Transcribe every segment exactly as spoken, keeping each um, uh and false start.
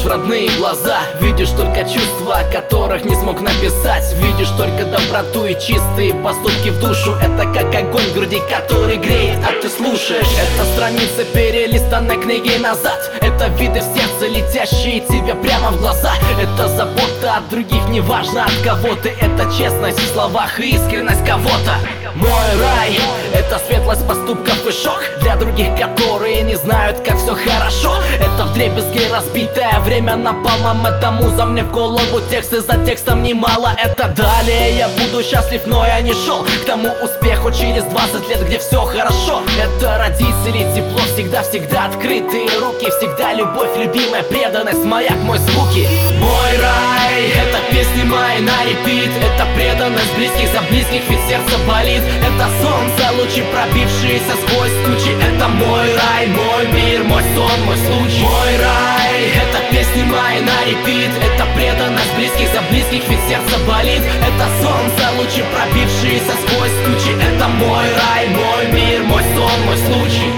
в родные глаза. Видишь только чувства, которых не смог написать. Видишь только доброту и чистые поступки в душу. Это как огонь в груди, который греет, а ты слушаешь. Это страница перелистанной книги назад. Это виды в сердце, летящие тебе прямо в глаза. Это забота от других, неважно от кого ты. Это честность в словах и искренность кого-то. Мой рай — это светлость поступков и шок для других, которые не знают, как все хорошо. Это вдребезги разбитое время напалмом. Это муза мне в голову, тексты за текстом немало. Это далее я буду счастлив, но я не шел к тому успеху через двадцать лет, где все хорошо. Это родители, тепло, всегда-всегда открытые руки. Всегда любовь, любимая преданность, маяк, мой звуки. Мой рай — это песни мои на репит. Это преданность близких за близких, ведь сердце болит. Это солнце, лучи, пробившиеся сквозь тучи. Это мой рай, мой мир, мой сон, мой случай. Мой рай — это песни мои на репит. Это преданность близких за близких, ведь сердце болит. Это солнце, лучи, пробившиеся сквозь тучи. Это мой рай, мой мир, мой сон, мой случай.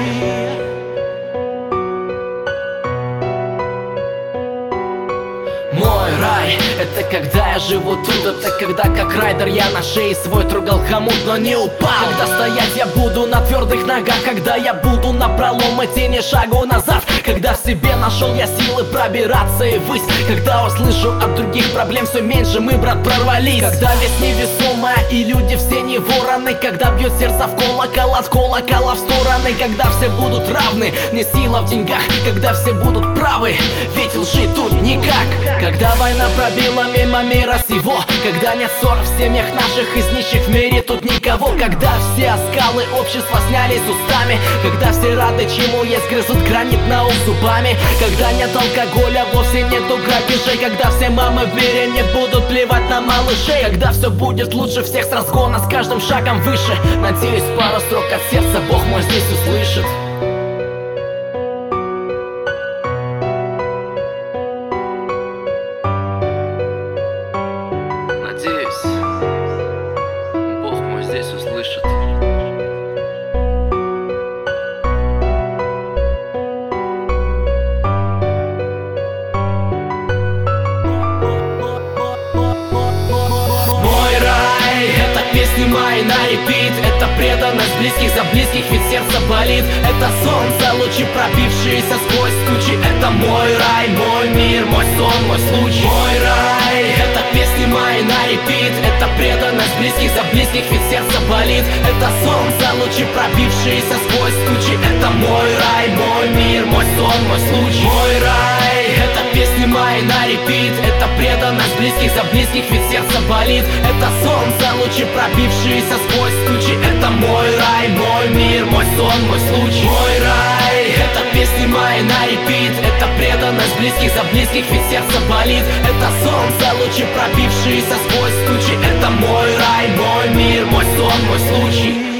Мой рай — это когда я живу тут. Это когда как райдер я на шее свой трогал хомут, но не упал. Когда стоять я буду на твердых ногах. Когда я буду напролом идти, не шагу назад. Когда в себе нашел я силы пробираться и ввысь. Когда услышу от других проблем все меньше, мы, брат, прорвались. Когда весь невесомая и люди все не вороны. Когда бьет сердце в колокол, от колокола в стороны. Когда все будут равны, не сила в деньгах. Когда все будут правы, ведь лжи тут никак. Когда война пробила мимо мира сего. Когда нет ссор в семьях наших, из нищих в мире тут никого. Когда все оскалы общества снялись устами. Когда все рады чему есть, грызут гранит наук зубами. Когда нет алкоголя, вовсе нету грабежей. Когда все мамы в мире не будут плевать на малышей. Когда все будет лучше всех с разгона, с каждым шагом выше. Надеюсь, пару строк от сердца Бог мой здесь услышит. Надеюсь, Бог мой здесь услышит. Мой рай — это песни мои на репит. Это преданность близких за близких, ведь сердце болит. Это солнце, лучи, пробившиеся сквозь тучи. Это мой рай, мой мир, мой сон, мой случай. Мой рай — это песни мои на репит. Это преданность близких за близких, ведь сердце болит. Это солнце, лучи, пробившиеся сквозь тучи. Это мой рай, мой мир, мой сон, мой случай. Мой рай — это песни мои на репит. Это преданность близких за близких, ведь сердце болит. Это солнце, лучи, пробившиеся сквозь тучи. Это мой рай, мой мир, мой сон, мой случай. Мой рай — это песни мои на репит. Это преданность близких за близких, ведь сердце болит. Это солнце, лучи, пробившиеся сквозь тучи. Это мой рай, мой мир, мой сон, мой случай.